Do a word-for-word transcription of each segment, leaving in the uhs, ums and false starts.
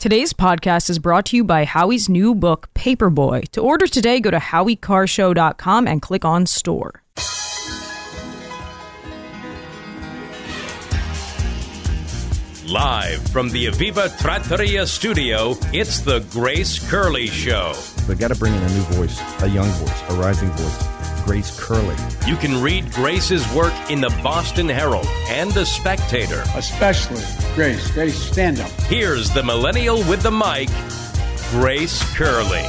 Today's podcast is brought to you by Howie's new book, Paperboy. To order today, go to howie car show dot com and click on store. Live from the Aviva Trattoria studio, it's the Grace Curley Show. They got to bring in a new voice, a young voice, a rising voice. Grace Curley. You can read Grace's work in the Boston Herald and the Spectator. Especially Grace. Grace, stand up. Here's the millennial with the mic, Grace Curley.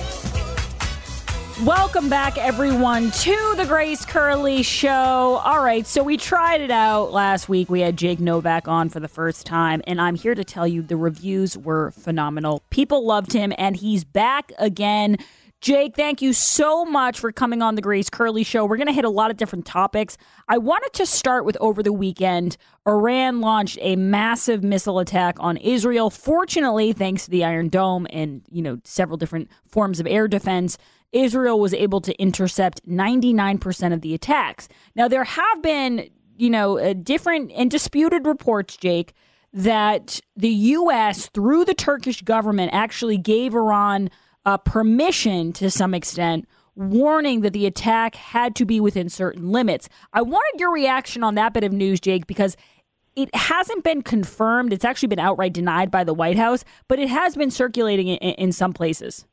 Welcome back, everyone, to the Grace Curley Show. All right, so we tried it out last week. We had Jake Novak on for the first time, and I'm here to tell you the reviews were phenomenal. People loved him, and he's back again. Jake, thank you so much for coming on the Grace Curley Show. We're going to hit a lot of different topics. I wanted to start with over the weekend. Iran launched a massive missile attack on Israel. Fortunately, thanks to the Iron Dome and, you know, several different forms of air defense, Israel was able to intercept ninety-nine percent of the attacks. Now, there have been, you know, uh, different and disputed reports, Jake, that the U S, through the Turkish government, actually gave Iran Uh, permission to some extent, warning that the attack had to be within certain limits. I wanted your reaction on that bit of news, Jake, because it hasn't been confirmed. It's actually been outright denied by the White House, but it has been circulating in, in some places.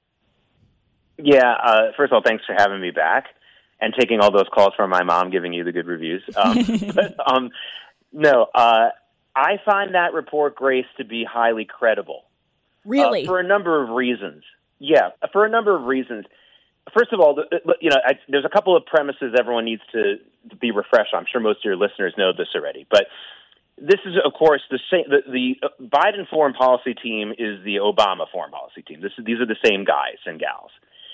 Yeah, uh, first of all, thanks for having me back and taking all those calls from my mom giving you the good reviews. Um, but um, no, uh, I find that report, Grace, to be highly credible. Really? Uh, for a number of reasons. Yeah, for a number of reasons. First of all, you know, I, there's a couple of premises everyone needs to, to be refreshed on. I'm sure most of your listeners know this already, but this is, of course, the same. The, the Biden foreign policy team is the Obama foreign policy team. This is, these are the same guys and gals.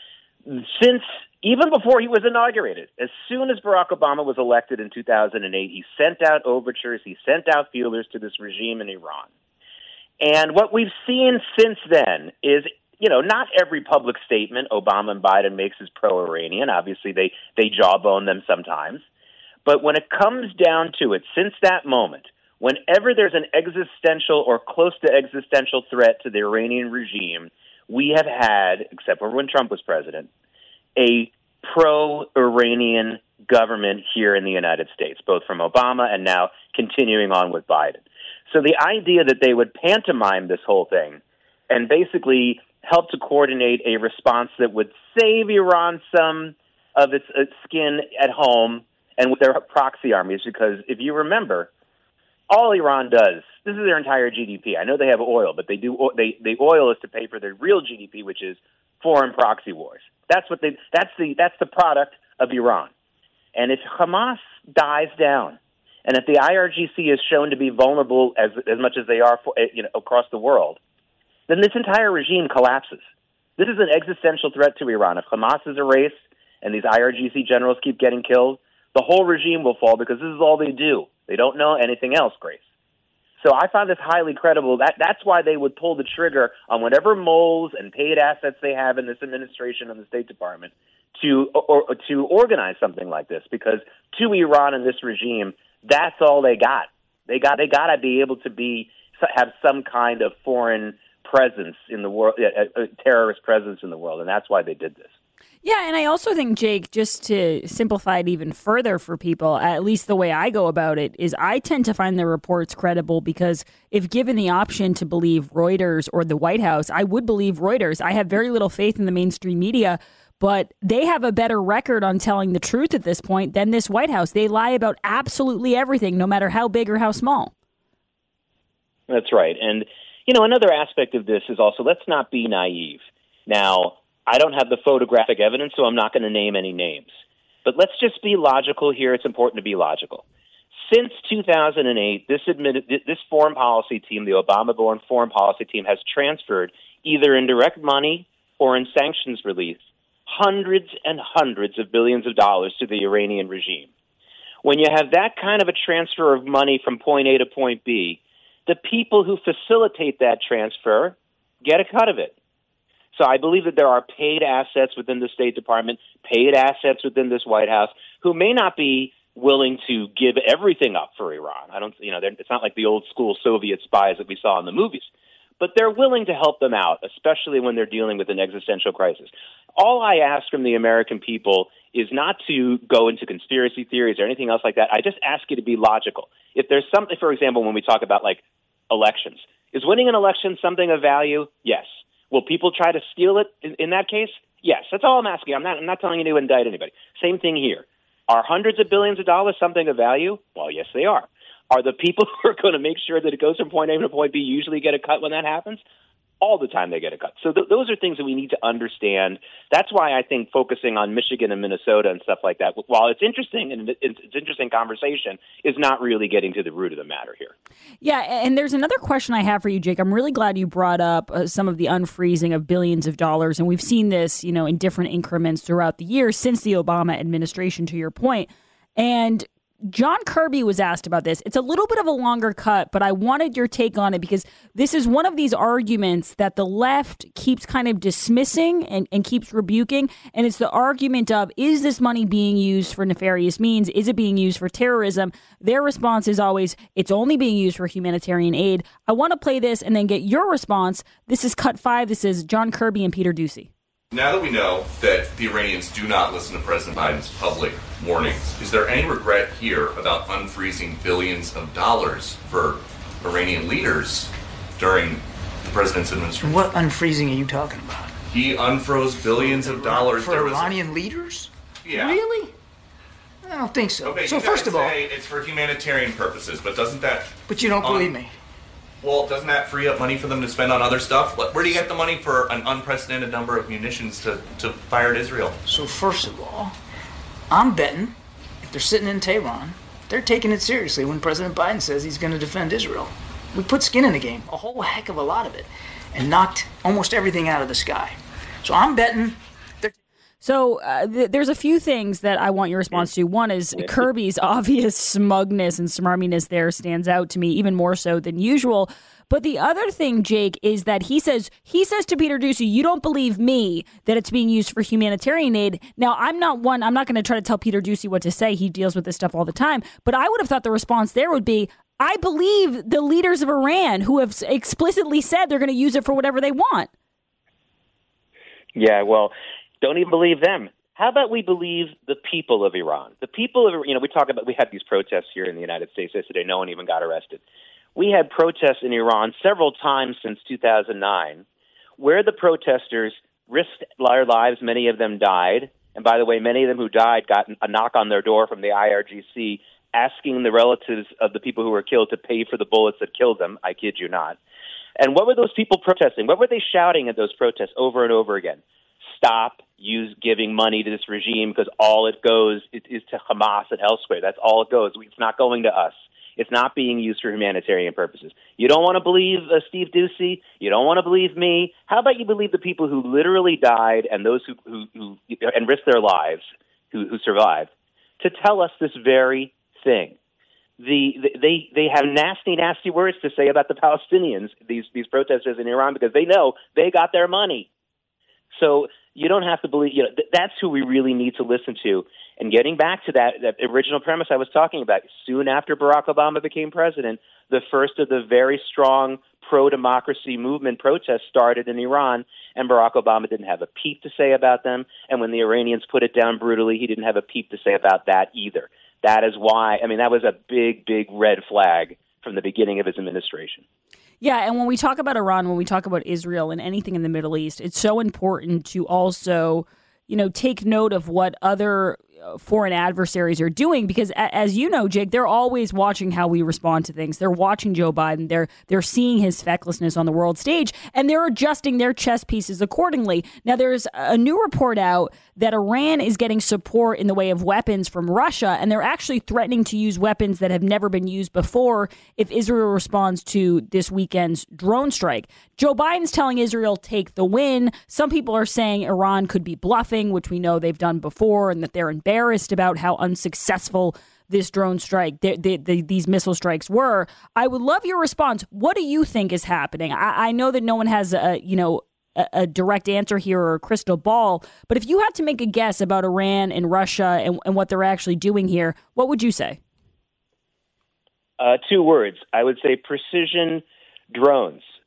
Since even before he was inaugurated, as soon as Barack Obama was elected in two thousand eight, he sent out overtures, he sent out feelers to this regime in Iran. And what we've seen since then is, you know, not every public statement Obama and Biden makes is pro-Iranian. Obviously, they, they jawbone them sometimes. But when it comes down to it, since that moment, whenever there's an existential or close to existential threat to the Iranian regime, we have had, except for when Trump was president, a pro-Iranian government here in the United States, both from Obama and now continuing on with Biden. So the idea that they would pantomime this whole thing and basically help to coordinate a response that would save Iran some of its, its skin at home and with their proxy armies, because if you remember, all Iran does, this is their entire G D P. I know they have oil, but they do they the oil is to pay for their real G D P, which is foreign proxy wars. That's what they that's the that's the product of Iran. And if Hamas dies down, and if the I R G C is shown to be vulnerable as as much as they are for, you know, across the world, then this entire regime collapses. This is an existential threat to Iran. If Hamas is erased and these I R G C generals keep getting killed, the whole regime will fall because this is all they do. They don't know anything else, Grace. So I find this highly credible. That That's why they would pull the trigger on whatever moles and paid assets they have in this administration and the State Department to or, or to organize something like this, because to Iran and this regime, that's all they got. They got they got to be able to be have some kind of foreign presence in the world, a, a terrorist presence in the world, and that's why they did this. Yeah, and I also think, Jake, just to simplify it even further for people, at least the way I go about it, is I tend to find the reports credible because if given the option to believe Reuters or the White House, I would believe Reuters. I have very little faith in the mainstream media, but they have a better record on telling the truth at this point than this White House. They lie about absolutely everything, no matter how big or how small. That's right. And, you know, another aspect of this is also, let's not be naive. Now, I don't have the photographic evidence, so I'm not going to name any names. But let's just be logical here. It's important to be logical. Since two thousand eight, this admitted, this foreign policy team, the Obama-born foreign policy team, has transferred either in direct money or in sanctions relief hundreds and hundreds of billions of dollars to the Iranian regime. When you have that kind of a transfer of money from point A to point B, the people who facilitate that transfer get a cut of it. So I believe that there are paid assets within the State Department, paid assets within this White House, who may not be willing to give everything up for Iran. I don't, you know, it's not like the old school Soviet spies that we saw in the movies. but they're willing to help them out, especially when they're dealing with an existential crisis. All I ask from the American people is not to go into conspiracy theories or anything else like that. I just ask you to be logical. If there's something, for example, when we talk about like elections, is winning an election something of value? Yes. Will people try to steal it in, in that case? Yes. That's all I'm asking. I'm not, I'm not telling you to indict anybody. Same thing here. Are hundreds of billions of dollars something of value? Well, yes, they are. Are the people who are going to make sure that it goes from point A to point B usually get a cut when that happens? All the time they get a cut. So th- those are things that we need to understand. That's why I think focusing on Michigan and Minnesota and stuff like that, while it's interesting and it's, it's interesting conversation, is not really getting to the root of the matter here. Yeah, and there's another question I have for you, Jake. I'm really glad you brought up uh, some of the unfreezing of billions of dollars, and we've seen this, you know, in different increments throughout the years since the Obama administration, to your point. And John Kirby was asked about this. It's a little bit of a longer cut, but I wanted your take on it because this is one of these arguments that the left keeps kind of dismissing and, and keeps rebuking. And it's the argument of, is this money being used for nefarious means? Is it being used for terrorism? Their response is always, it's only being used for humanitarian aid. I want to play this and then get your response. This is cut five. This is John Kirby and Peter Doocy. Now that we know that the Iranians do not listen to President Biden's public warnings, is there any regret here about unfreezing billions of dollars for Iranian leaders during the president's administration? What unfreezing are you talking about? He unfroze billions of dollars for Iranian a... leaders? Yeah. Really? I don't think so. Okay, so you first of all, it's for humanitarian purposes, but doesn't that? But you don't um, believe me. Well, doesn't that free up money for them to spend on other stuff? Where do you get the money for an unprecedented number of munitions to, to fire at Israel? So first of all, I'm betting if they're sitting in Tehran, they're taking it seriously when President Biden says he's going to defend Israel. We put skin in the game, a whole heck of a lot of it, and knocked almost everything out of the sky. So I'm betting... So uh, th- there's a few things that I want your response to. One is Kirby's obvious smugness and smarminess there stands out to me even more so than usual. But the other thing, Jake, is that he says he says to Peter Doocy, you don't believe me that it's being used for humanitarian aid. Now, I'm not one. I'm not going to try to tell Peter Doocy what to say. He deals with this stuff all the time. But I would have thought the response there would be, I believe the leaders of Iran who have explicitly said they're going to use it for whatever they want. Yeah, well, don't even believe them. How about we believe the people of Iran? The people of, you know, we talk about, we had these protests here in the United States yesterday. No one even got arrested. We had protests in Iran several times since two thousand nine, where the protesters risked their lives. Many of them died. And by the way, many of them who died got a knock on their door from the I R G C asking the relatives of the people who were killed to pay for the bullets that killed them. I kid you not. And what were those people protesting? What were they shouting at those protests over and over again? Stop use giving money to this regime because all it goes is, is to Hamas and elsewhere. That's all it goes. It's not going to us. It's not being used for humanitarian purposes. You don't want to believe uh, Steve Doocy. You don't want to believe me. How about you believe the people who literally died and those who, who, who and risked their lives, who, who survived, to tell us this very thing? The, the they they have nasty, nasty words to say about the Palestinians, these these protesters in Iran, because they know they got their money. So you don't have to believe, you know, th- that's who we really need to listen to. And getting back to that, that original premise I was talking about, soon after Barack Obama became president, the first of the very strong pro-democracy movement protests started in Iran, and Barack Obama didn't have a peep to say about them. And when the Iranians put it down brutally, he didn't have a peep to say about that either. That is why, I mean, that was a big, big red flag from the beginning of his administration. Yeah, and when we talk about Iran, when we talk about Israel and anything in the Middle East, it's so important to also, you know, take note of what other foreign adversaries are doing, because as you know, Jake, they're always watching how we respond to things. They're watching Joe Biden. They're they're seeing his fecklessness on the world stage, and they're adjusting their chess pieces accordingly. Now, there's a new report out that Iran is getting support in the way of weapons from Russia, and they're actually threatening to use weapons that have never been used before if Israel responds to this weekend's drone strike. Joe Biden's telling Israel, take the win. Some people are saying Iran could be bluffing, which we know they've done before, and that they're embarrassed about how unsuccessful this drone strike, they, they, they, these missile strikes were. I would love your response. What do you think is happening? I, I know that no one has a, you know, a, a direct answer here or a crystal ball, but if you had to make a guess about Iran and Russia and, and what they're actually doing here, what would you say? Uh, two words. I would say precision drones.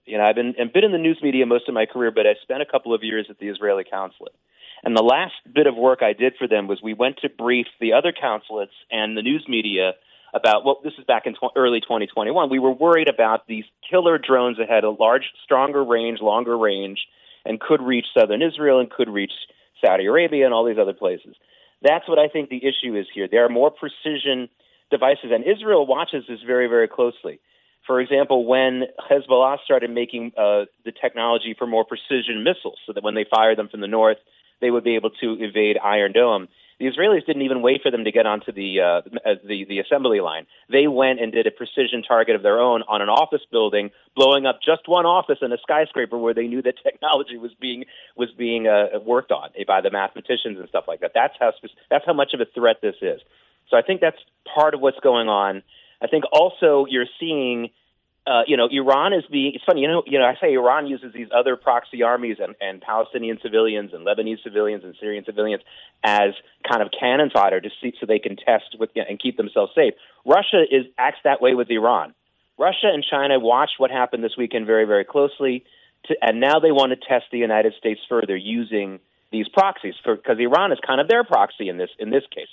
You know, I've been, I've been in the news media most of my career, but I spent a couple of years at the Israeli consulate. And the last bit of work I did for them was we went to brief the other consulates and the news media about, well, this is back in tw- early twenty twenty-one. We were worried about these killer drones that had a large, stronger range, longer range, and could reach southern Israel and could reach Saudi Arabia and all these other places. That's what I think the issue is here. There are more precision devices, and Israel watches this very, very closely. For example, when Hezbollah started making uh, the technology for more precision missiles, so that when they fire them from the north, they would be able to evade Iron Dome, the Israelis didn't even wait for them to get onto the, uh, the the assembly line. They went and did a precision target of their own on an office building, blowing up just one office in a skyscraper where they knew that technology was being was being uh, worked on by the mathematicians and stuff like that. That's how that's how much of a threat this is. So I think that's part of what's going on. I think also you're seeing, uh, you know, Iran is being, it's funny, you know, you know, I say Iran uses these other proxy armies and, and Palestinian civilians and Lebanese civilians and Syrian civilians as kind of cannon fodder to see, so they can test with, you know, and keep themselves safe. Russia is acts that way with Iran. Russia and China watched what happened this weekend very, very closely, to, and now they want to test the United States further using these proxies, for because Iran is kind of their proxy in this in this case.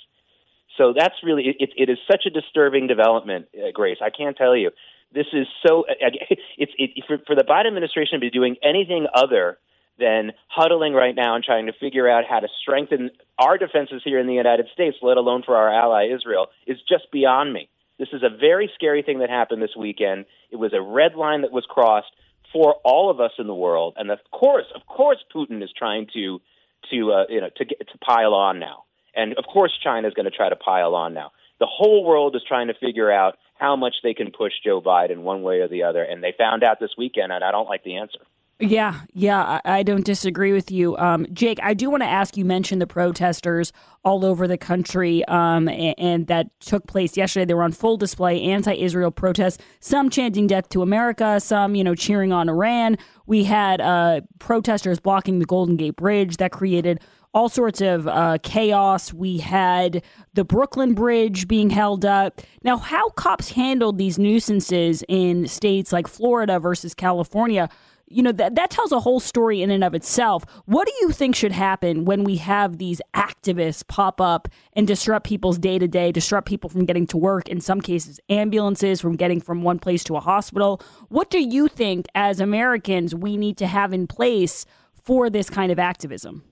So that's really, it, it is such a disturbing development, uh, Grace. I can't tell you. This is so, it's it, for, for the Biden administration to be doing anything other than huddling right now and trying to figure out how to strengthen our defenses here in the United States, let alone for our ally Israel, is just beyond me. This is a very scary thing that happened this weekend. It was a red line that was crossed for all of us in the world. And of course, of course, Putin is trying to, to uh, you know, to, get, to pile on now. And, of course, China is going to try to pile on now. The whole world is trying to figure out how much they can push Joe Biden one way or the other. And they found out this weekend, and I don't like the answer. Yeah, yeah, I, I don't disagree with you. Um, Jake, I do want to ask, you mentioned the protesters all over the country um, and, and that took place yesterday. They were on full display, anti-Israel protests, some chanting death to America, some, you know, cheering on Iran. We had uh, protesters blocking the Golden Gate Bridge that created all sorts of uh, chaos. We had the Brooklyn Bridge being held up. Now, how cops handled these nuisances in states like Florida versus California, you know, that, that tells a whole story in and of itself. What do you think should happen when we have these activists pop up and disrupt people's day-to-day, disrupt people from getting to work, in some cases ambulances, from getting from one place to a hospital? What do you think, as Americans, we need to have in place for this kind of activism,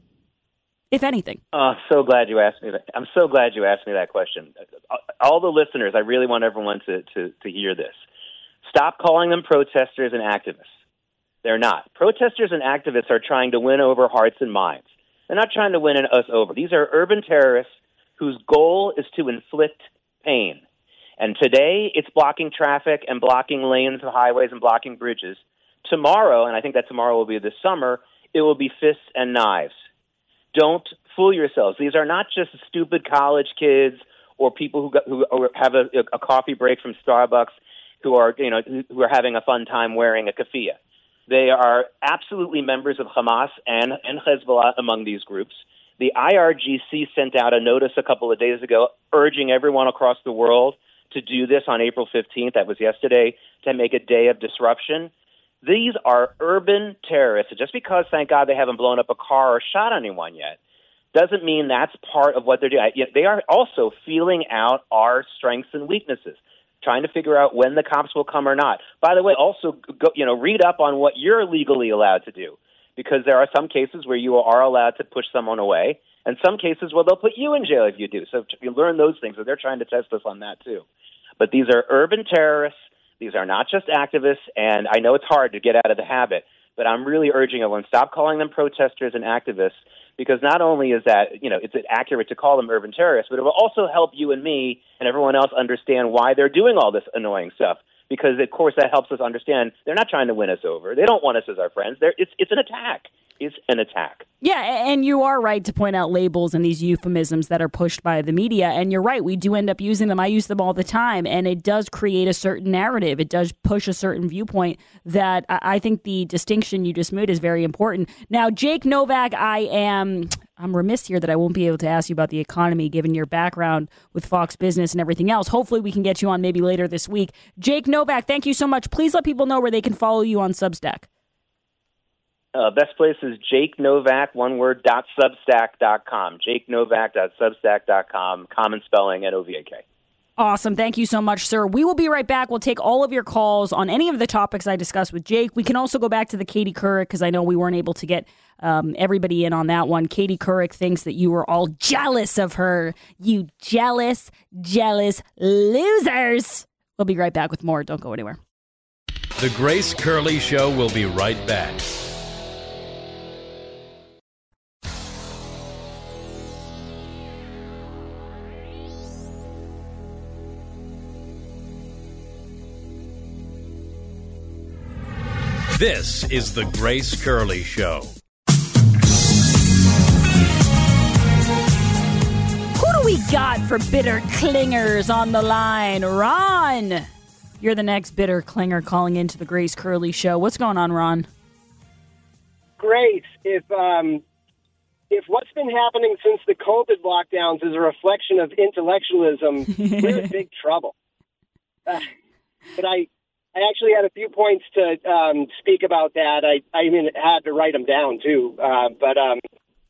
if anything? Oh, so glad you asked me that. I'm so glad you asked me that question. All the listeners, I really want everyone to, to, to hear this. Stop calling them protesters and activists. They're not. Protesters and activists are trying to win over hearts and minds. They're not trying to win us over. These are urban terrorists whose goal is to inflict pain. And today, it's blocking traffic and blocking lanes of highways and blocking bridges. Tomorrow, and I think that tomorrow will be this summer, it will be fists and knives. Don't fool yourselves. These are not just stupid college kids or people who got, who have a, a coffee break from Starbucks who are, you know, who are having a fun time wearing a keffiyeh. They are absolutely members of Hamas and, and Hezbollah among these groups. The I R G C sent out a notice a couple of days ago urging everyone across the world to do this on April fifteenth, that was yesterday, to make a day of disruption. These are urban terrorists. Just because, thank God, they haven't blown up a car or shot anyone yet, doesn't mean that's part of what they're doing. They are also feeling out our strengths and weaknesses, trying to figure out when the cops will come or not. By the way, also, go, you know, read up on what you're legally allowed to do, because there are some cases where you are allowed to push someone away, and some cases where they'll put you in jail if you do. So you learn those things, so they're trying to test us on that too. But these are urban terrorists. These are not just activists, and I know it's hard to get out of the habit, but I'm really urging everyone, stop calling them protesters and activists, because not only is that, you know, it's accurate to call them urban terrorists, but it will also help you and me and everyone else understand why they're doing all this annoying stuff. Because, of course, that helps us understand they're not trying to win us over. They don't want us as our friends. They're, it's, it's an attack. is an attack. Yeah, and you are right to point out labels and these euphemisms that are pushed by the media. And you're right, we do end up using them. I use them all the time, and it does create a certain narrative. It does push a certain viewpoint that I think the distinction you just made is very important. Now, Jake Novak, I am... I'm remiss here that I won't be able to ask you about the economy, given your background with Fox Business and everything else. Hopefully we can get you on maybe later this week. Jake Novak, thank you so much. Please let people know where they can follow you on Substack. Uh, best place is Jake Novak, one word, dot substack dot com. Jake Novak dot substack dot com, common spelling, N O V A K. Awesome. Thank you so much, sir. We will be right back. We'll take all of your calls on any of the topics I discussed with Jake. We can also go back to the Katie Couric, because I know we weren't able to get um, everybody in on that one. Katie Couric thinks that you were all jealous of her. You jealous, jealous losers. We'll be right back with more. Don't go anywhere. The Grace Curley Show will be right back. This is the Grace Curley Show. Who do we got for bitter clingers on the line? Ron, you're the next bitter clinger calling into the Grace Curley Show. What's going on, Ron? Grace, if um, if what's been happening since the COVID lockdowns is a reflection of intellectualism, we're in big trouble. Uh, but I... I actually had a few points to um, speak about that. I, I even had to write them down, too. Uh, but um,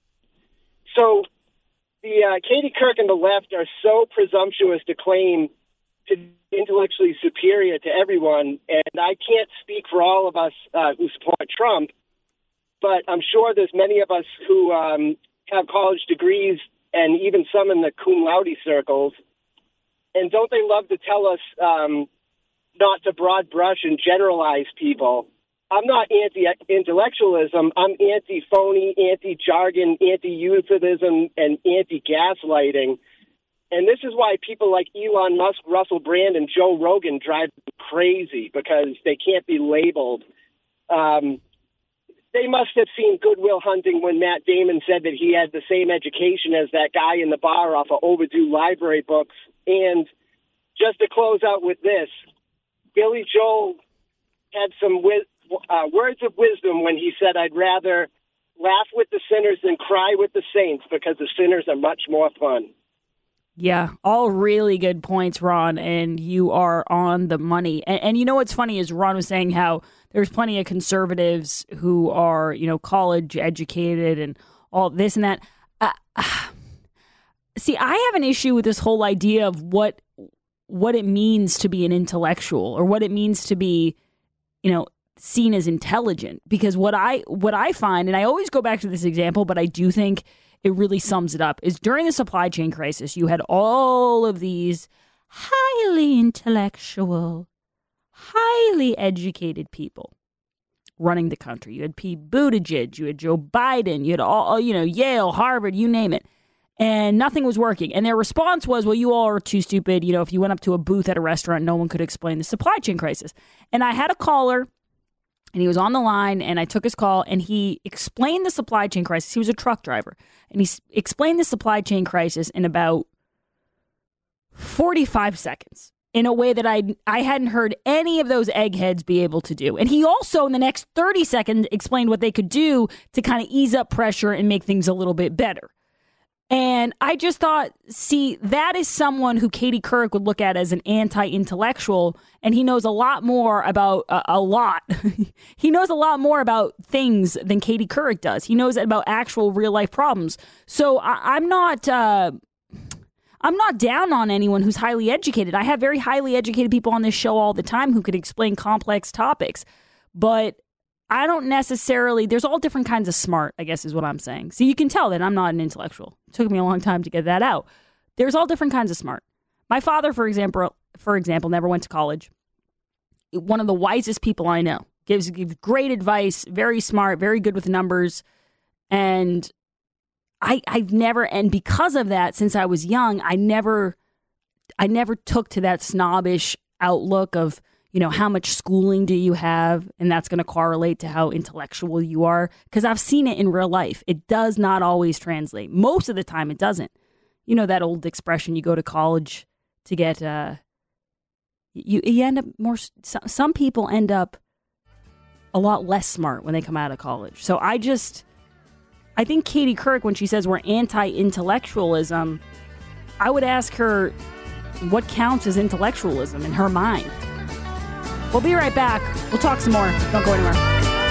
so the uh, Katie Couric and the left are so presumptuous to claim to be intellectually superior to everyone. And I can't speak for all of us uh, who support Trump, but I'm sure there's many of us who um, have college degrees and even some in the cum laude circles. And don't they love to tell us um, not to broad brush and generalize people? I'm not anti-intellectualism. I'm anti-phony, anti-jargon, anti-euphemism, and anti-gaslighting. And this is why people like Elon Musk, Russell Brand, and Joe Rogan drive me crazy, because they can't be labeled. Um, they must have seen Good Will Hunting when Matt Damon said that he had the same education as that guy in the bar off of overdue library books. And just to close out with this, Billy Joel had some wi- uh, words of wisdom when he said, I'd rather laugh with the sinners than cry with the saints, because the sinners are much more fun. Yeah, all really good points, Ron, and you are on the money. And, and you know what's funny is Ron was saying how there's plenty of conservatives who are, you know, college educated and all this and that. Uh, see, I have an issue with this whole idea of what what it means to be an intellectual, or what it means to be, you know, seen as intelligent. Because what I what I find, and I always go back to this example, but I do think it really sums it up, is during the supply chain crisis, you had all of these highly intellectual, highly educated people running the country. You had Pete Buttigieg, you had Joe Biden, you had all, you know, Yale, Harvard, you name it. And nothing was working. And their response was, well, you all are too stupid. You know, if you went up to a booth at a restaurant, no one could explain the supply chain crisis. And I had a caller, and he was on the line, and I took his call, and he explained the supply chain crisis. He was a truck driver. And he s- explained the supply chain crisis in about forty-five seconds in a way that I I hadn't heard any of those eggheads be able to do. And he also, in the next thirty seconds, explained what they could do to kind of ease up pressure and make things a little bit better. And I just thought, see, that is someone who Katie Couric would look at as an anti-intellectual, and he knows a lot more about uh, a lot. He knows a lot more about things than Katie Couric does. He knows about actual real life problems. So I, I'm not, uh, I'm not down on anyone who's highly educated. I have very highly educated people on this show all the time who could explain complex topics, but I don't necessarily, there's all different kinds of smart, I guess is what I'm saying. So you can tell that I'm not an intellectual. It took me a long time to get that out. There's all different kinds of smart. My father, for example, for example, never went to college. One of the wisest people I know. Gives, gives great advice, very smart, very good with numbers. And I, I've never, and because of that, since I was young, I never, I never took to that snobbish outlook of, you know, how much schooling do you have? And that's going to correlate to how intellectual you are. Because I've seen it in real life. It does not always translate. Most of the time, it doesn't. You know that old expression, you go to college to get, uh, you, you end up more, some people end up a lot less smart when they come out of college. So I just, I think Katie Couric, when she says we're anti-intellectualism, I would ask her what counts as intellectualism in her mind. We'll be right back. We'll talk some more. Don't go anywhere.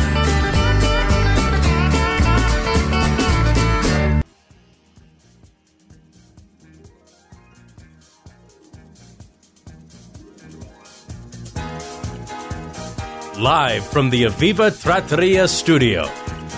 Live from the Aviva Trattoria studio.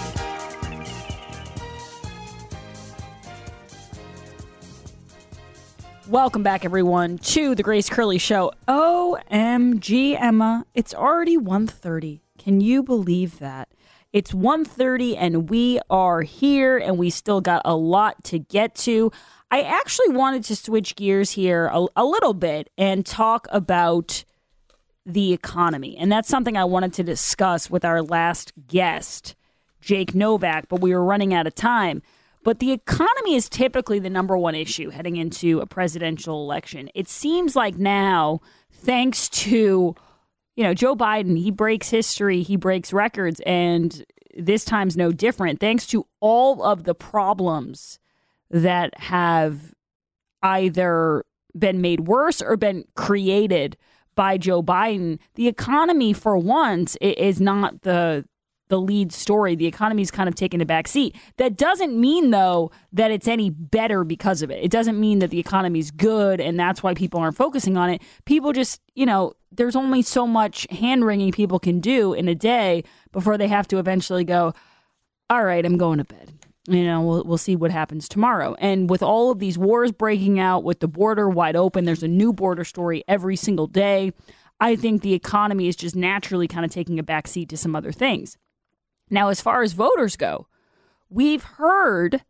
Welcome back, everyone, to the Grace Curley Show. O M G, Emma, it's already one thirty. Can you believe that? It's one thirty and we are here and we still got a lot to get to. I actually wanted to switch gears here a, a little bit and talk about the economy. And that's something I wanted to discuss with our last guest, Jake Novak, but we were running out of time. But the economy is typically the number one issue heading into a presidential election. It seems like now, thanks to, you know, Joe Biden, he breaks history, he breaks records, and this time's no different. Thanks to all of the problems that have either been made worse or been created by Joe Biden, the economy, for once, is not the the lead story. The economy's kind of taken a back seat. That doesn't mean, though, that it's any better because of it. It doesn't mean that the economy's good and that's why people aren't focusing on it. People just, you know, there's only so much hand-wringing people can do in a day before they have to eventually go, all right, I'm going to bed. You know, we'll, we'll see what happens tomorrow. And with all of these wars breaking out, with the border wide open, there's a new border story every single day. I think the economy is just naturally kind of taking a back seat to some other things. Now, as far as voters go, we've heard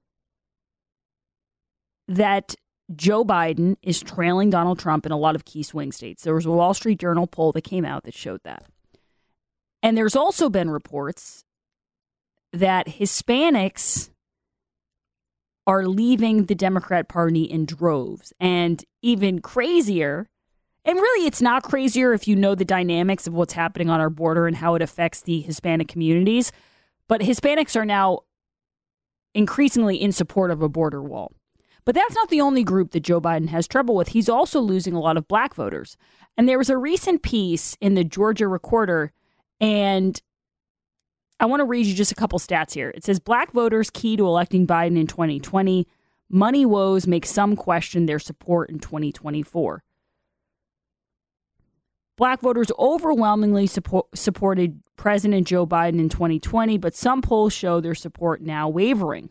that Joe Biden is trailing Donald Trump in a lot of key swing states. There was a Wall Street Journal poll that came out that showed that. And there's also been reports that Hispanics are leaving the Democrat Party in droves. And even crazier, and really it's not crazier if you know the dynamics of what's happening on our border and how it affects the Hispanic communities, but Hispanics are now increasingly in support of a border wall. But that's not the only group that Joe Biden has trouble with. He's also losing a lot of black voters. And there was a recent piece in the Georgia Recorder, and I want to read you just a couple stats here. It says, black voters key to electing Biden in twenty twenty. Money woes make some question their support in twenty twenty-four. Black voters overwhelmingly support, supported President Joe Biden in twenty twenty, but some polls show their support now wavering.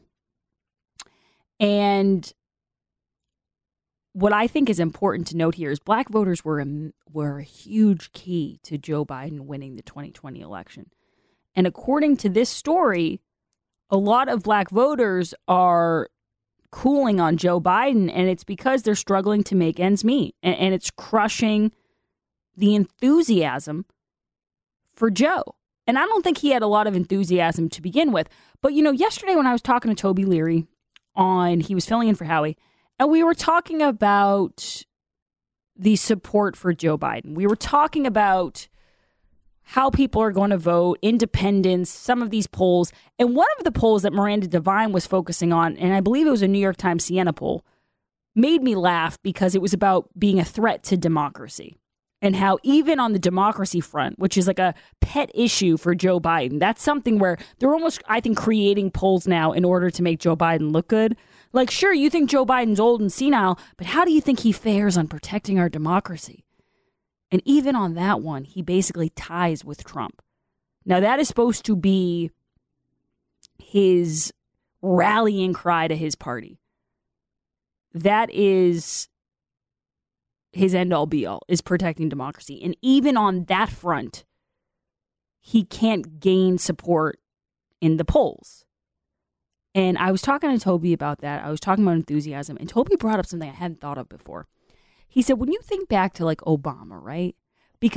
And what I think is important to note here is black voters were a, were a huge key to Joe Biden winning the twenty twenty election. And according to this story, a lot of black voters are cooling on Joe Biden, and it's because they're struggling to make ends meet. And, and it's crushing the enthusiasm for Joe. And I don't think he had a lot of enthusiasm to begin with. But, you know, yesterday when I was talking to Toby Leary on, he was filling in for Howie, and we were talking about the support for Joe Biden. We were talking about how people are going to vote, independence, some of these polls. And one of the polls that Miranda Devine was focusing on, and I believe it was a New York Times Siena poll, made me laugh because it was about being a threat to democracy. And how even on the democracy front, which is like a pet issue for Joe Biden, that's something where they're almost, I think, creating polls now in order to make Joe Biden look good. Like, sure, you think Joe Biden's old and senile, but how do you think he fares on protecting our democracy? And even on that one, he basically ties with Trump. Now, that is supposed to be his rallying cry to his party. That is his end-all be-all, is protecting democracy. And even on that front, he can't gain support in the polls. And I was talking to Toby about that. I was talking about enthusiasm. And Toby brought up something I hadn't thought of before. He said, when you think back to like Obama, right? Because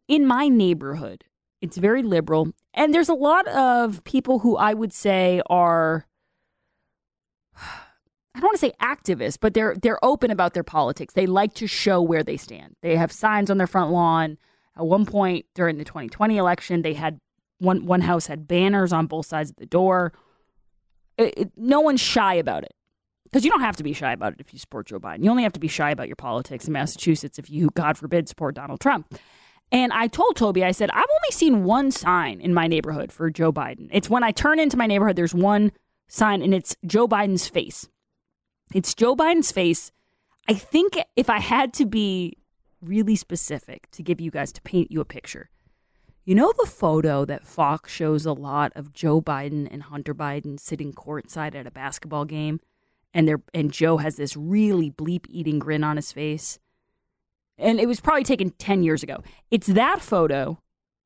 in my neighborhood, it's very liberal. And there's a lot of people who I would say are, I don't want to say activists, but they're they're open about their politics. They like to show where they stand. They have signs on their front lawn. At one point during the twenty twenty election, they had one one house had banners on both sides of the door. It, it, no one's shy about it. Because you don't have to be shy about it if you support Joe Biden. You only have to be shy about your politics in Massachusetts if you, God forbid, support Donald Trump. And I told Toby, I said, I've only seen one sign in my neighborhood for Joe Biden. It's when I turn into my neighborhood, there's one sign, and it's Joe Biden's face. It's Joe Biden's face. I think if I had to be really specific to give you guys, to paint you a picture, you know the photo that Fox shows a lot of Joe Biden and Hunter Biden sitting courtside at a basketball game, and they're and Joe has this really bleep-eating grin on his face? And it was probably taken ten years ago. It's that photo,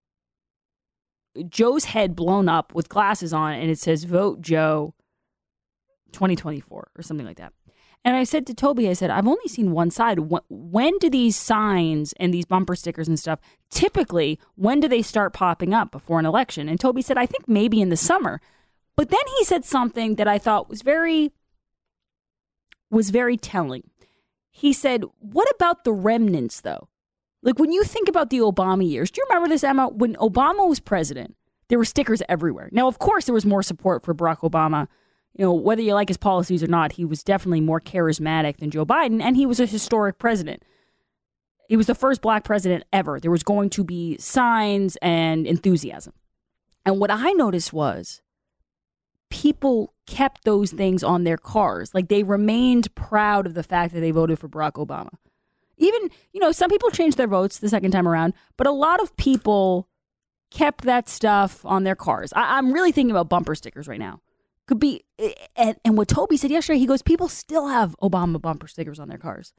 Joe's head blown up with glasses on, and it says, "Vote Joe twenty twenty-four" or something like that. And I said to Toby, I said, I've only seen one side. When do these signs and these bumper stickers and stuff, typically, when do they start popping up before an election? And Toby said, I think maybe in the summer. But then he said something that I thought was very, was very telling. He said, what about the remnants, though? Like, when you think about the Obama years, do you remember this, Emma? When Obama was president, there were stickers everywhere. Now, of course, there was more support for Barack Obama. You know, whether you like his policies or not, he was definitely more charismatic than Joe Biden, and he was a historic president. He was the first black president ever. There was going to be signs and enthusiasm. And what I noticed was people kept those things on their cars. Like, they remained proud of the fact that they voted for Barack Obama. Even, you know, some people changed their votes the second time around, but a lot of people kept that stuff on their cars. I- I'm really thinking about bumper stickers right now. Could be, and, and what Toby said yesterday, he goes, people still have Obama bumper stickers on their cars.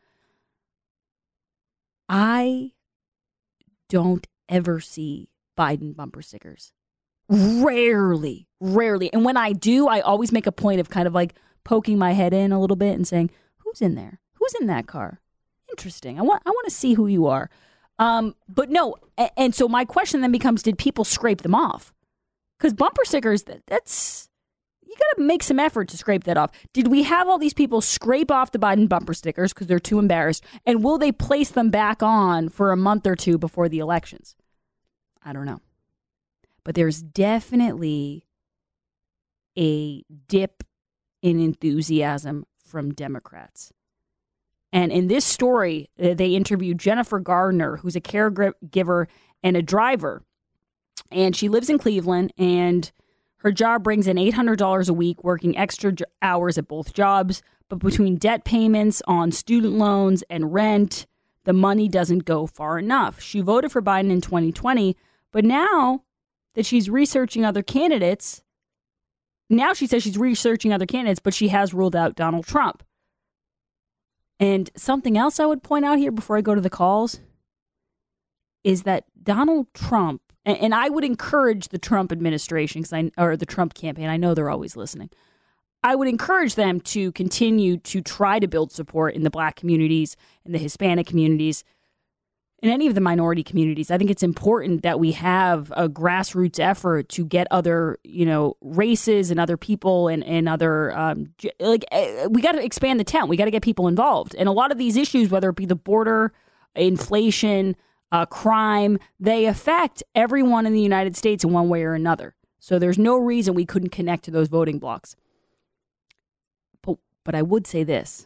I don't ever see Biden bumper stickers. Rarely, rarely. And when I do, I always make a point of kind of like poking my head in a little bit and saying, who's in there? Who's in that car? Interesting. I want I want to see who you are. Um, but no, and, and so my question then becomes, did people scrape them off? Because bumper stickers, that, that's... you got to make some effort to scrape that off. Did we have all these people scrape off the Biden bumper stickers because they're too embarrassed? And will they place them back on for a month or two before the elections? I don't know. But there's definitely a dip in enthusiasm from Democrats. And in this story, they interviewed Jennifer Gardner, who's a caregiver and a driver. And she lives in Cleveland, and her job brings in eight hundred dollars a week, working extra j- hours at both jobs. But between debt payments on student loans and rent, the money doesn't go far enough. She voted for Biden in twenty twenty, but now that she's researching other candidates, now she says she's researching other candidates, but she has ruled out Donald Trump. And something else I would point out here before I go to the calls is that Donald Trump, and I would encourage the Trump administration, because I, or the Trump campaign, I know they're always listening. I would encourage them to continue to try to build support in the black communities, in the Hispanic communities, in any of the minority communities. I think it's important that we have a grassroots effort to get other, you know, races and other people and, and other, um, like, we got to expand the tent. We got to get people involved. And a lot of these issues, whether it be the border, inflation, Uh, crime, they affect everyone in the United States in one way or another. So there's no reason we couldn't connect to those voting blocks. But, but I would say this.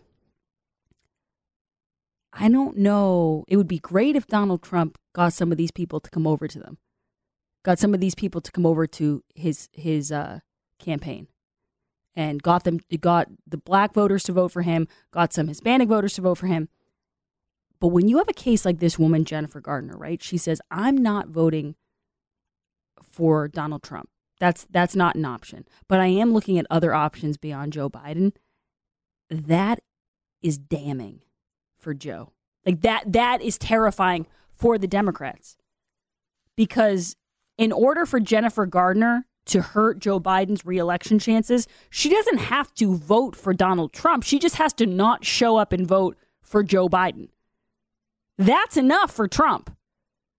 I don't know. It would be great if Donald Trump got some of these people to come over to them. Got some of these people to come over to his his uh, campaign. And got them, got the black voters to vote for him, got some Hispanic voters to vote for him. But when you have a case like this woman, Jennifer Gardner, right? She says, I'm not voting for Donald Trump. That's that's not an option. But I am looking at other options beyond Joe Biden. That is damning for Joe. Like that that is terrifying for the Democrats. Because in order for Jennifer Gardner to hurt Joe Biden's reelection chances, she doesn't have to vote for Donald Trump. She just has to not show up and vote for Joe Biden. That's enough for Trump.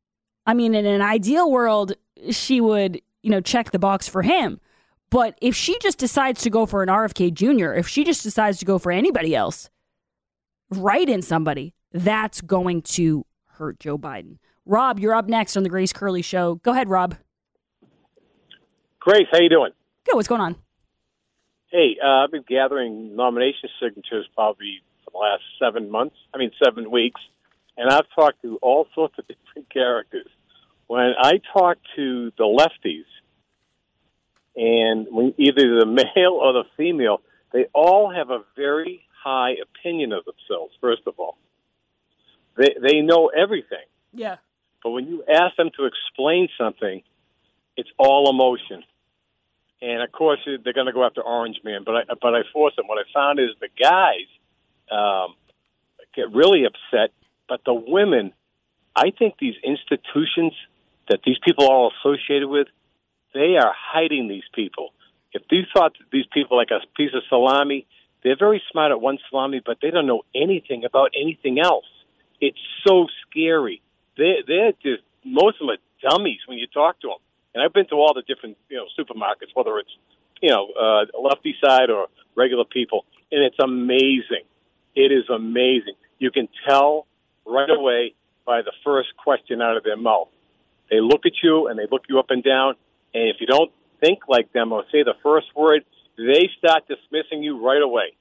I mean, in an ideal world, she would, you know, check the box for him. But if she just decides to go for an R F K Junior, if she just decides to go for anybody else, write in somebody, that's going to hurt Joe Biden. Rob, you're up next on the Grace Curley Show. Go ahead, Rob. Grace, how you doing? Good. What's going on? Hey, uh, I've been gathering nomination signatures probably for the last seven months. I mean, seven weeks. And I've talked to all sorts of different characters. When I talk to the lefties, and when either the male or the female, they all have a very high opinion of themselves, first of all. They they know everything. Yeah. But when you ask them to explain something, it's all emotion. And, of course, they're going to go after Orange Man, but I, but I force them. What I found is the guys um, get really upset, but the women, I think these institutions that these people are all associated with, they are hiding these people. If you thought that these people like a piece of salami, they're very smart at one salami, but they don't know anything about anything else. It's so scary. They're, they're just, most of them are dummies when you talk to them. And I've been to all the different, you know, supermarkets, whether it's, you know, uh, lefty side or regular people, and it's amazing. It is amazing. You can tell right away by the first question out of their mouth. They look at you, and they look you up and down, and if you don't think like them or say the first word, they start dismissing you right away.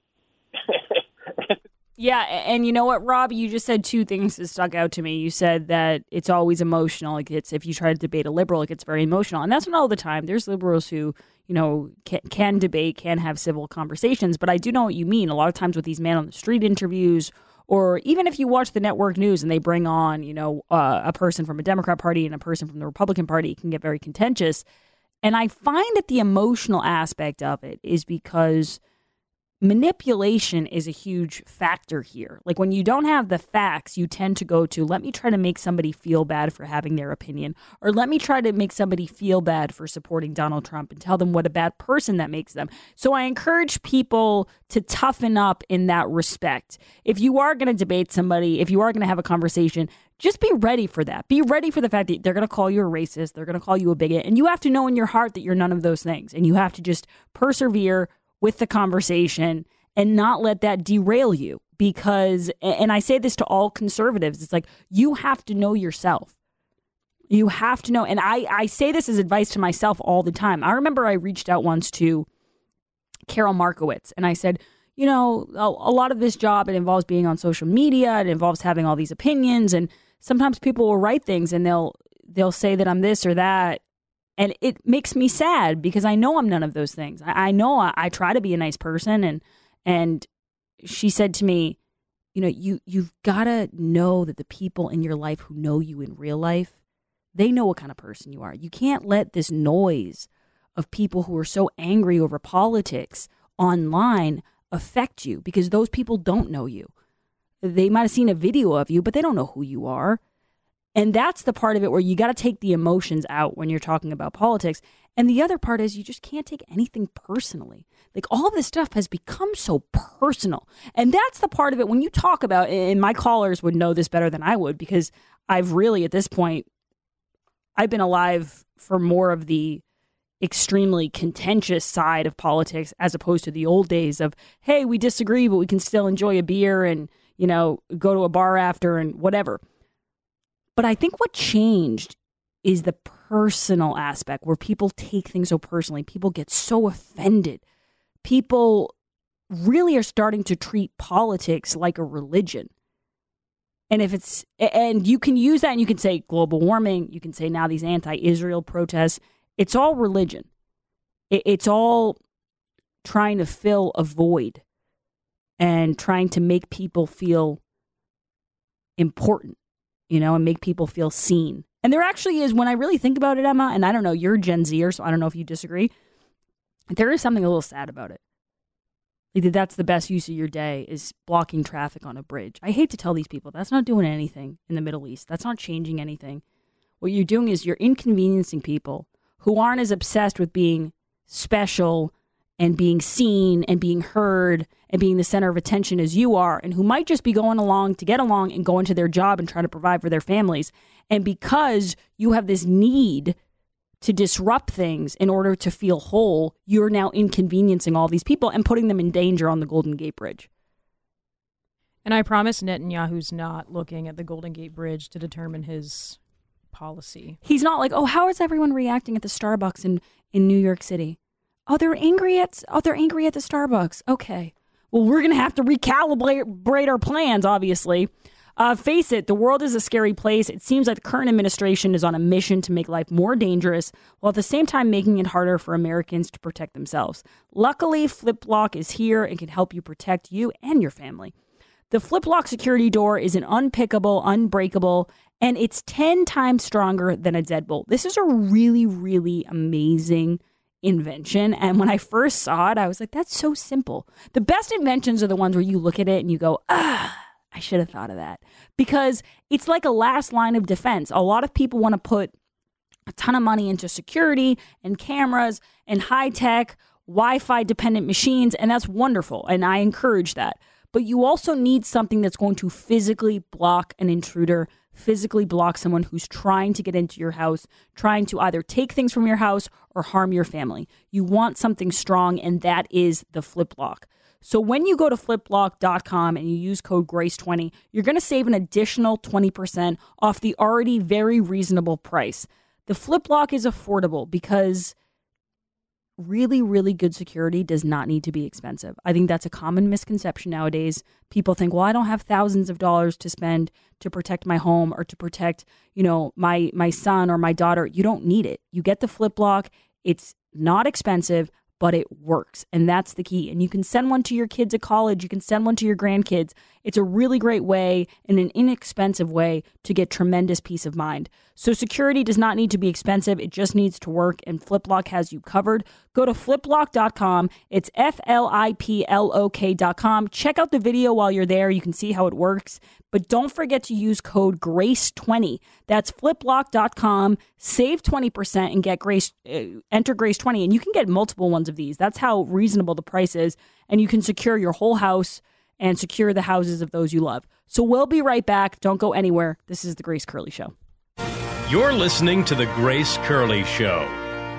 Yeah, and you know what, Rob? You just said two things that stuck out to me. You said that it's always emotional. Like it's if you try to debate a liberal, it gets very emotional, and that's not all the time. There's liberals who, you know, can, can debate, can have civil conversations. But I do know what you mean. A lot of times with these man on the street interviews, or even if you watch the network news and they bring on, you know, uh, a person from a Democrat Party and a person from the Republican Party, it can get very contentious. And I find that the emotional aspect of it is because manipulation is a huge factor here. Like when you don't have the facts, you tend to go to, let me try to make somebody feel bad for having their opinion, or let me try to make somebody feel bad for supporting Donald Trump and tell them what a bad person that makes them. So I encourage people to toughen up in that respect. If you are going to debate somebody, if you are going to have a conversation, just be ready for that. Be ready for the fact that they're going to call you a racist, they're going to call you a bigot, and you have to know in your heart that you're none of those things. And you have to just persevere with the conversation and not let that derail you. Because, and I say this to all conservatives, it's like, you have to know yourself. You have to know. And I, I say this as advice to myself all the time. I remember I reached out once to Carol Markowitz and I said, you know, a, a lot of this job, it involves being on social media. It involves having all these opinions. And sometimes people will write things and they'll, they'll say that I'm this or that. And it makes me sad because I know I'm none of those things. I, I know I, I try to be a nice person. And and she said to me, you know, you, you've got to know that the people in your life who know you in real life, they know what kind of person you are. You can't let this noise of people who are so angry over politics online affect you because those people don't know you. They might have seen a video of you, but they don't know who you are. And that's the part of it where you got to take the emotions out when you're talking about politics. And the other part is you just can't take anything personally. Like all of this stuff has become so personal. And that's the part of it when you talk about, and my callers would know this better than I would because I've really at this point, I've been alive for more of the extremely contentious side of politics as opposed to the old days of, hey, we disagree, but we can still enjoy a beer and, you know, go to a bar after and whatever. But I think what changed is the personal aspect where people take things so personally. People get so offended. People really are starting to treat politics like a religion. And if it's, and you can use that and you can say global warming, you can say now these anti-Israel protests, it's all religion. It's all trying to fill a void and trying to make people feel important. You know, and make people feel seen. And there actually is, when I really think about it, Emma, and I don't know, you're Gen Zer, so I don't know if you disagree. There is something a little sad about it. Like that's the best use of your day is blocking traffic on a bridge. I hate to tell these people, that's not doing anything in the Middle East. That's not changing anything. What you're doing is you're inconveniencing people who aren't as obsessed with being special and being seen and being heard and being the center of attention as you are, and who might just be going along to get along and go into their job and try to provide for their families. And because you have this need to disrupt things in order to feel whole, you're now inconveniencing all these people and putting them in danger on the Golden Gate Bridge. And I promise Netanyahu's not looking at the Golden Gate Bridge to determine his policy. He's not like, oh, how is everyone reacting at the Starbucks in, in New York City? Oh, they're angry at oh, they're angry at the Starbucks. Okay. Well, we're going to have to recalibrate our plans, obviously. Uh, face it, the world is a scary place. It seems like the current administration is on a mission to make life more dangerous, while at the same time making it harder for Americans to protect themselves. Luckily, FlipLock is here and can help you protect you and your family. The FlipLock security door is an unpickable, unbreakable, and it's ten times stronger than a deadbolt. This is a really, really amazing invention. And when I first saw it, I was like, that's so simple. The best inventions are the ones where you look at it and you go, ah, I should have thought of that. Because it's like a last line of defense. A lot of people want to put a ton of money into security and cameras and high-tech, Wi-Fi dependent machines, and that's wonderful. And I encourage that. But you also need something that's going to physically block an intruder, physically block someone who's trying to get into your house, trying to either take things from your house or harm your family. You want something strong, and that is the FlipLock. So when you go to flip lock dot com and you use code grace twenty, you're going to save an additional twenty percent off the already very reasonable price. The FlipLock is affordable because really, really good security does not need to be expensive. I think that's a common misconception nowadays. People think, well, I don't have thousands of dollars to spend to protect my home or to protect, you know, my my son or my daughter. You don't need it. You get the FlipLock. It's not expensive, but it works. And that's the key. And you can send one to your kids at college. You can send one to your grandkids. It's a really great way and an inexpensive way to get tremendous peace of mind. So security does not need to be expensive. It just needs to work. And FlipLock has you covered. Go to flip lock dot com. It's F L I P L O K dot com. Check out the video while you're there. You can see how it works. But don't forget to use code grace twenty. That's flip lock dot com. Save twenty percent and get Grace. Uh, enter grace twenty. And you can get multiple ones of these. That's how reasonable the price is. And you can secure your whole house and secure the houses of those you love. So we'll be right back. Don't go anywhere. This is the Grace Curley Show. You're listening to the Grace Curley Show.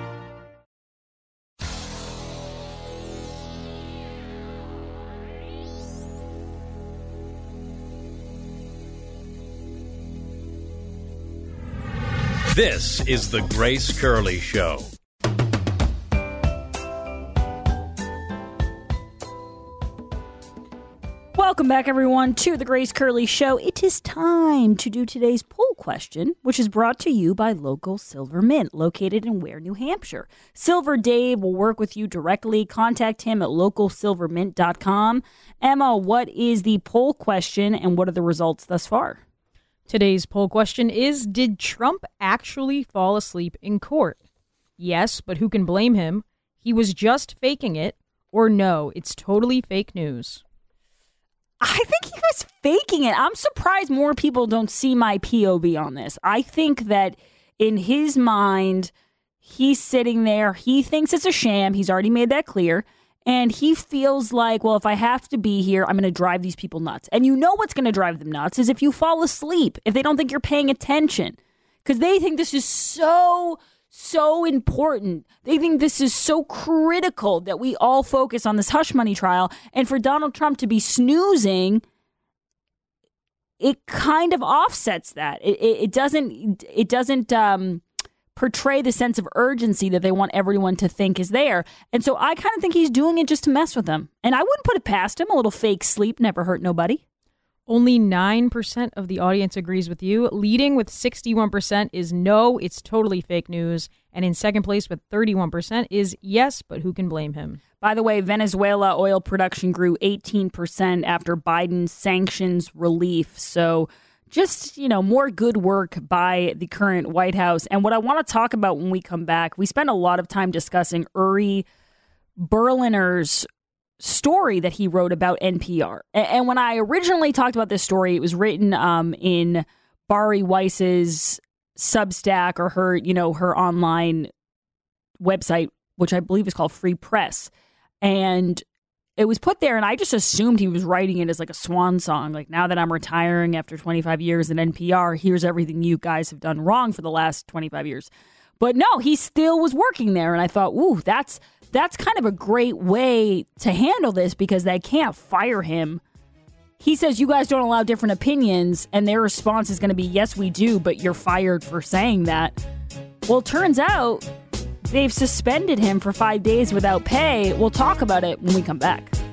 This is the Grace Curley Show. Welcome back, everyone, to the Grace Curley Show. It is time to do today's poll question, which is brought to you by local Silver Mint, located in Ware, New Hampshire. Silver Dave will work with you directly. Contact him at local silver mint dot com. Emma, what is the poll question and what are the results thus far? Today's poll question is, did Trump actually fall asleep in court? Yes, but who can blame him? He was just faking it. Or no, it's totally fake news. I think he was faking it. I'm surprised more people don't see my P O V on this. I think that in his mind, he's sitting there. He thinks it's a sham. He's already made that clear. And he feels like, well, if I have to be here, I'm going to drive these people nuts. And you know what's going to drive them nuts is if you fall asleep, if they don't think you're paying attention. Because they think this is so, so important. They think this is so critical that we all focus on this hush money trial. And for Donald Trump to be snoozing, it kind of offsets that. It, it, it doesn't, it doesn't um, portray the sense of urgency that they want everyone to think is there. And so I kind of think he's doing it just to mess with them. And I wouldn't put it past him. A little fake sleep never hurt nobody. Only nine percent of the audience agrees with you. Leading with sixty-one percent is no, it's totally fake news. And in second place with thirty-one percent is yes, but who can blame him? By the way, Venezuela oil production grew eighteen percent after Biden's sanctions relief. So just, you know, more good work by the current White House. And what I want to talk about when we come back, we spent a lot of time discussing Uri Berliner's story that he wrote about N P R. And when I originally talked about this story, it was written um, in Bari Weiss's Substack or her, you know, her online website, which I believe is called Free Press. And it was put there, and I just assumed he was writing it as like a swan song. Like, now that I'm retiring after twenty-five years at N P R, here's everything you guys have done wrong for the last twenty-five years. But no, he still was working there, and I thought, ooh, that's that's kind of a great way to handle this because they can't fire him. He says, you guys don't allow different opinions, and their response is going to be, yes, we do, but you're fired for saying that. Well, it turns out they've suspended him for five days without pay. We'll talk about it when we come back.